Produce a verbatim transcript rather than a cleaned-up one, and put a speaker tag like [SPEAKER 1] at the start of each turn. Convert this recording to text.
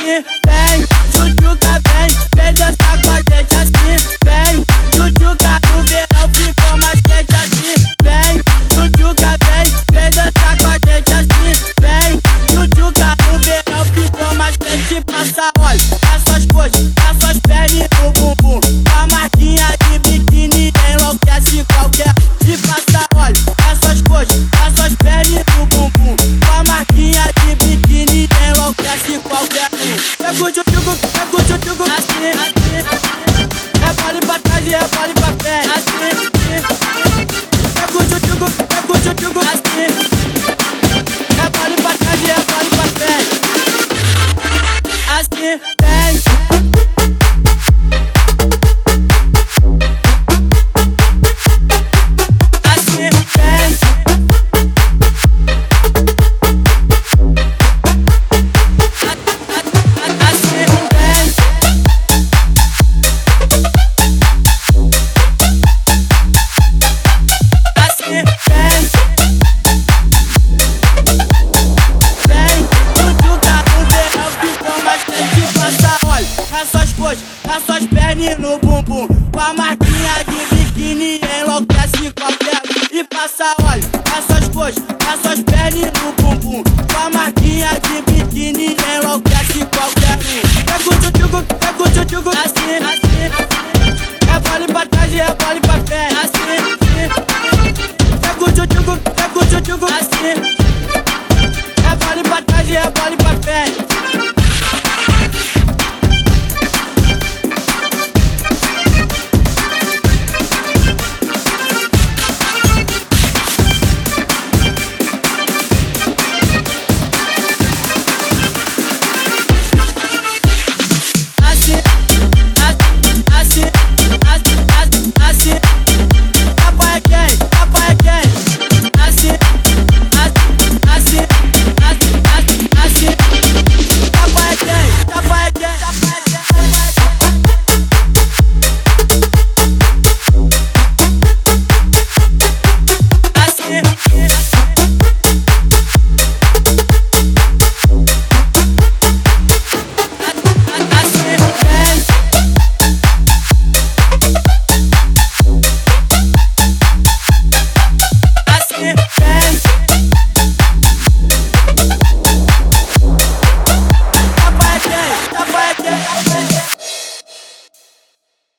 [SPEAKER 1] assim, vem, tchutchuca, vem, vem dançar com a gente assim, vem, tchutchuca, no verão ficou mais quente assim, vem, tchutchuca, vem, vem dançar com a gente assim, vem, tchutchuca, no verão ficou mais quente. Passa óleo, essas coisas, essas pernas no bumbum, com a marquinha de biquíni enlouquece qualquer. E passa óleo, essas coisas, essas pernas no bumbum, com a marquinha de biquíni enlouquece qualquer um. Pega o tchutchuco, pega o tchutchuco assim, assim, rebole pra trás e rebole pra frente assim. Pega o tchutchuco, pega o tchutchuco assim, rebole pra trás e rebole pra frente assim, vem. Essas coisas, essas pernas no bumbum, com a marquinha de biquíni enlouquece qualquer. E passa óleo, essas coisas, essas pernas no bumbum, com a marquinha de biquíni enlouquece qualquer um. Pega o tchutchuco, pega o tchutchuco assim, assim, rebole pra trás e rebole pra frente assim. Pega o tchutchuco, pega o tchutchuco assim, rebole pra trás e rebole pra frente. Yeah.